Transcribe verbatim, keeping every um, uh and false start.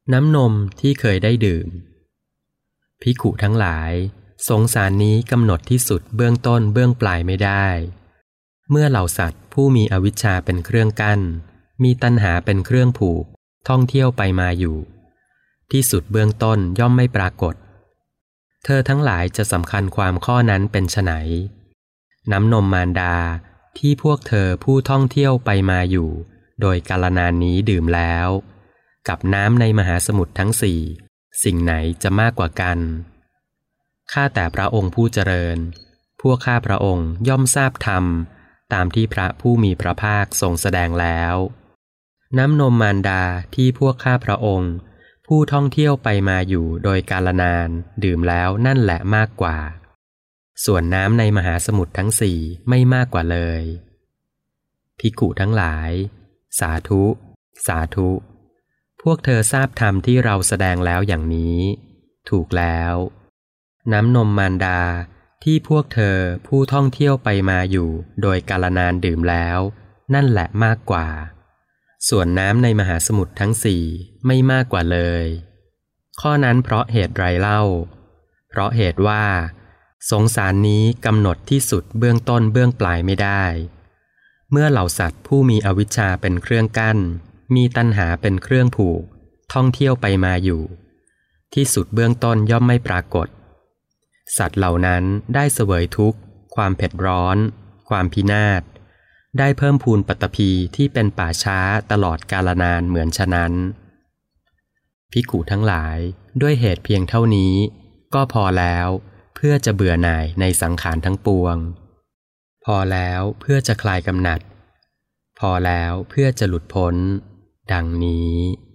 น้ำนมที่เคยได้ดื่มภิกขุทั้งหลายสงสารนี้กำหนดที่สุดเบื้องต้นเบื้องปลายไม่ได้เมื่อเหล่าสัตว์ผู้มีอวิชชาเป็นเครื่องกั้นมีตัณหาเป็นเครื่องผูกท่องเที่ยวไปมาอยู่ที่สุดเบื้องต้นย่อมไม่ปรากฏเธอทั้งหลายจะสำคัญความข้อนั้นเป็นไฉนน้ำนมมารดาที่พวกเธอผู้ท่องเที่ยวไปมาอยู่โดยกาลนานนี้ดื่มแล้วกับน้ำในมหาสมุทรทั้งสี่สิ่งไหนจะมากกว่ากันข้าแต่พระองค์ผู้เจริญพวกข้าพระองค์ย่อมทราบธรรมตามที่พระผู้มีพระภาคทรงแสดงแล้วน้ำนมมารดาที่พวกข้าพระองค์ผู้ท่องเที่ยวไปมาอยู่โดยกาลนานดื่มแล้วนั่นแหละมากกว่าส่วนน้ำในมหาสมุทรทั้งสี่ไม่มากกว่าเลยภิกขุทั้งหลายสาธุสาธุพวกเธอทราบธรรมที่เราแสดงแล้วอย่างนี้ถูกแล้วน้ำนมมารดาที่พวกเธอผู้ท่องเที่ยวไปมาอยู่โดยกาลนานดื่มแล้วนั่นแหละมากกว่าส่วนน้ำในมหาสมุทรทั้งสี่ไม่มากกว่าเลยข้อนั้นเพราะเหตุไรเล่าเพราะเหตุว่าสงสารนี้กำหนดที่สุดเบื้องต้นเบื้องปลายไม่ได้เมื่อเหล่าสัตว์ผู้มีอวิชชาเป็นเครื่องกั้นมีตัณหาเป็นเครื่องผูกท่องเที่ยวไปมาอยู่ที่สุดเบื้องต้นย่อมไม่ปรากฏสัตว์เหล่านั้นได้เสวยทุกข์ความเผ็ดร้อนความพินาศได้เพิ่มพูนปัตตภีที่เป็นป่าช้าตลอดกาลนานเหมือนฉะนั้นภิกขุทั้งหลายด้วยเหตุเพียงเท่านี้ก็พอแล้วเพื่อจะเบื่อหน่ายในสังขารทั้งปวงพอแล้วเพื่อจะคลายกำหนัดพอแล้วเพื่อจะหลุดพ้นดังนี้